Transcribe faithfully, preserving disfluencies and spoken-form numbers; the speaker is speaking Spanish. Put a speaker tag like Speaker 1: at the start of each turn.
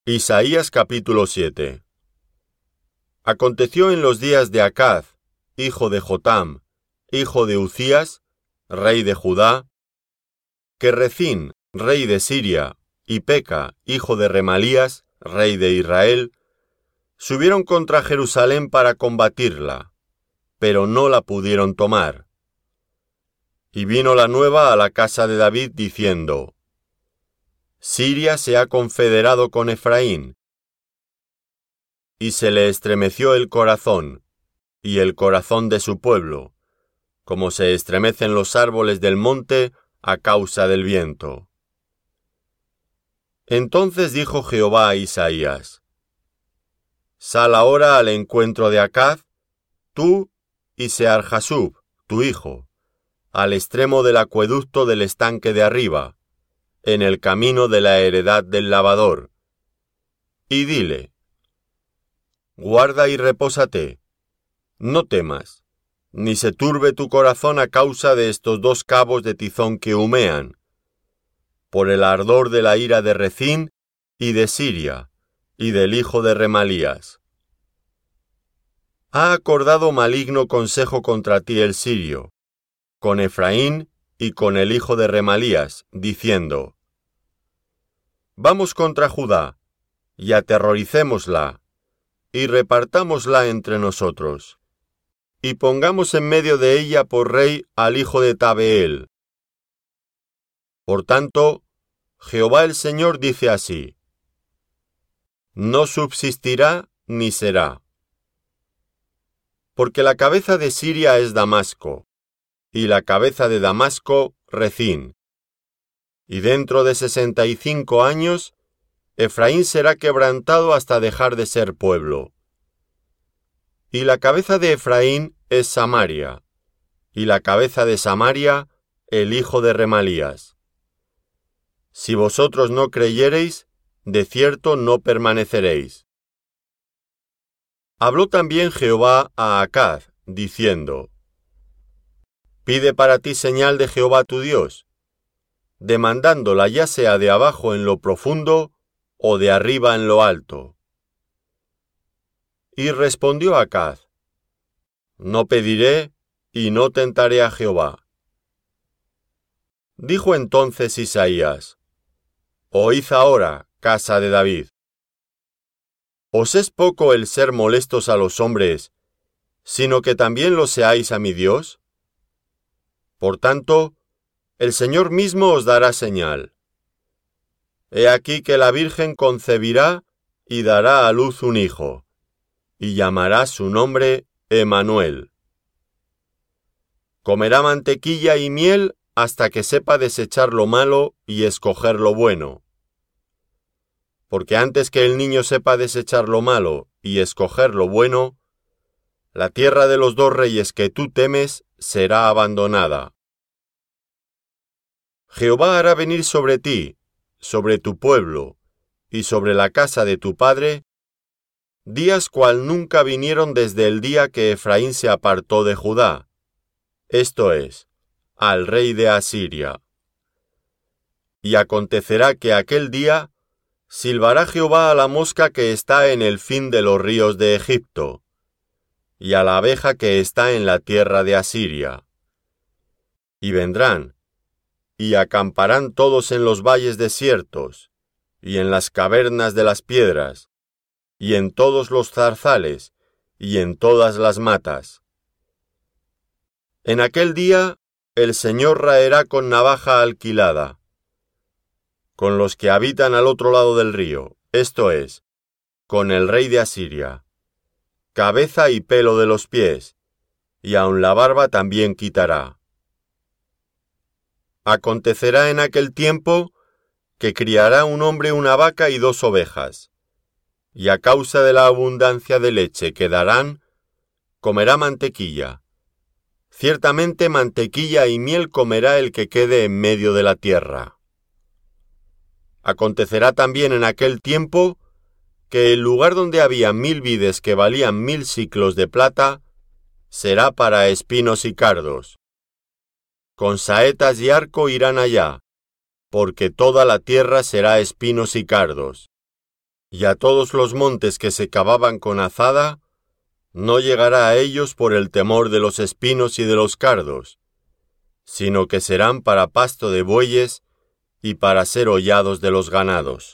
Speaker 1: Isaías capítulo siete. Aconteció en los días de Acaz, hijo de Jotam, hijo de Uzías, rey de Judá, que Rezín, rey de Siria, y Peca, hijo de Remalías, rey de Israel, subieron contra Jerusalén para combatirla, pero no la pudieron tomar. Y vino la nueva a la casa de David diciendo: Siria se ha confederado con Efraín. Y se le estremeció el corazón, y el corazón de su pueblo, como se estremecen los árboles del monte a causa del viento. Entonces dijo Jehová a Isaías: Sal ahora al encuentro de Acaz, tú y Sear-Jasub, tu hijo, al extremo del acueducto del estanque de arriba, en el camino de la heredad del lavador, y dile: Guarda y repósate, no temas, ni se turbe tu corazón a causa de estos dos cabos de tizón que humean, por el ardor de la ira de Rezín y de Siria, y del hijo de Remalías. Ha acordado maligno consejo contra ti el sirio, con Efraín y con el hijo de Remalías, diciendo: Vamos contra Judá, y aterroricémosla, y repartámosla entre nosotros, y pongamos en medio de ella por rey al hijo de Tabeel. Por tanto, Jehová el Señor dice así: No subsistirá ni será. Porque la cabeza de Siria es Damasco, y la cabeza de Damasco Rezín. Y dentro de sesenta y cinco años, Efraín será quebrantado hasta dejar de ser pueblo. Y la cabeza de Efraín es Samaria, y la cabeza de Samaria el hijo de Remalías. Si vosotros no creyereis, de cierto no permaneceréis. Habló también Jehová a Acaz, diciendo: Pide para ti señal de Jehová tu Dios, demandándola ya sea de abajo en lo profundo, o de arriba en lo alto. Y respondió Acaz: No pediré, y no tentaré a Jehová. Dijo entonces Isaías: Oíd ahora, casa de David. ¿Os es poco el ser molestos a los hombres, sino que también lo seáis a mi Dios? Por tanto, el Señor mismo os dará señal. He aquí que la Virgen concebirá y dará a luz un hijo, y llamará su nombre Emmanuel. Comerá mantequilla y miel hasta que sepa desechar lo malo y escoger lo bueno. Porque antes que el niño sepa desechar lo malo y escoger lo bueno, la tierra de los dos reyes que tú temes será abandonada. Jehová hará venir sobre ti, sobre tu pueblo, y sobre la casa de tu padre, días cual nunca vinieron desde el día que Efraín se apartó de Judá, esto es, al rey de Asiria. Y acontecerá que aquel día silbará Jehová a la mosca que está en el fin de los ríos de Egipto, y a la abeja que está en la tierra de Asiria. Y vendrán, y acamparán todos en los valles desiertos, y en las cavernas de las piedras, y en todos los zarzales, y en todas las matas. En aquel día el Señor raerá con navaja alquilada, con los que habitan al otro lado del río, esto es, con el rey de Asiria, cabeza y pelo de los pies, y aun la barba también quitará. Acontecerá en aquel tiempo que criará un hombre una vaca y dos ovejas, y a causa de la abundancia de leche que darán, comerá mantequilla. Ciertamente mantequilla y miel comerá el que quede en medio de la tierra. Acontecerá también en aquel tiempo que el lugar donde había mil vides que valían mil siclos de plata, será para espinos y cardos. Con saetas y arco irán allá, porque toda la tierra será espinos y cardos. y a todos los montes que se cavaban con azada, no llegará a ellos por el temor de los espinos y de los cardos, sino que serán para pasto de bueyes y para ser hollados de los ganados.